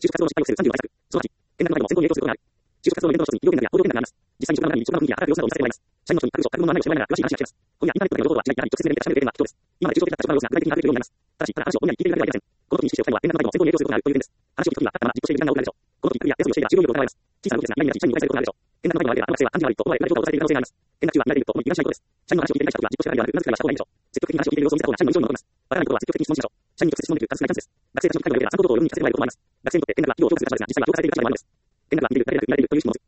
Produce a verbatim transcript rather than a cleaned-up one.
就職活動の失敗を防ぐさんじゅうの対策。そのはち、転落の前後の選考に影響することがある。就職活動のイベントの一つに医療現場や報道現場があります。実際に職場の中に職場の雰囲気や働く様子などを見させてもらいます。社員の人に各所、各分の案内をしてもらいながら詳しい話が聞けます。今夜インターネットでの情報はしない、やはり直接で連絡しためる点が必要です。今まで抽象的だった職場の様子が具体的に把握できるようになります。ただし、ただ話を本人に聞いているだけではありません。この時に意識しておきたいのは、転落の前後の選考に影響することがあるという点です。話を聞く時には、あったままじっとしている時間が多くなるでしょう。この時、首や手すりをしていれば十分に行われます。小さな動きですが、何々社員に誤解することがあるでしょう。転落の前後の相手は、安全が悪いと思われ、裏情報を伝えている可能性があります。転落中は見られていると思い、気がしないことです。社員の話を聞いていない人は、じっとしてからではなく、うなずくからはした方がいいでしょう。積極的に話を聞いている様子を見せた方が社員の印象に残ります。わからないことは積極的に質問しましょう。社員に直接質問できるタスクが大チャンスです。学生たちの機会の上では、参考動画を読み聞かせてもらえることもあります。学生にとって転落は企業を挑戦する際には実際はどうされているかというのもあるんです。転落は見ている、誰でなく見られているという質問を